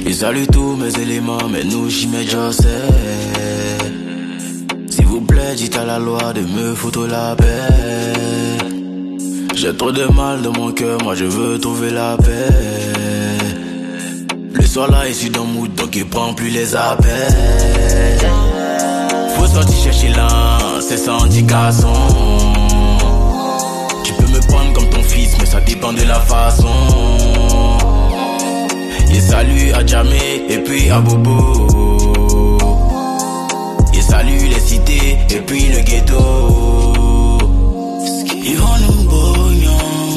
Ils saluent tous mes éléments, mais nous j'y mets just s'il vous plaît, dites à la loi de me foutre la paix. J'ai trop de mal dans mon cœur, moi je veux trouver la paix. Le soir là, il suis dans le mood, donc il prend plus les appels. Faut sortir chercher l'un, c'est sans indication. Tu peux me prendre comme ton fils, mais ça dépend de la façon. Et salut à Jamé, et puis à Bobo. Et salut les cités, et puis le ghetto. Ils vont nous bouillons.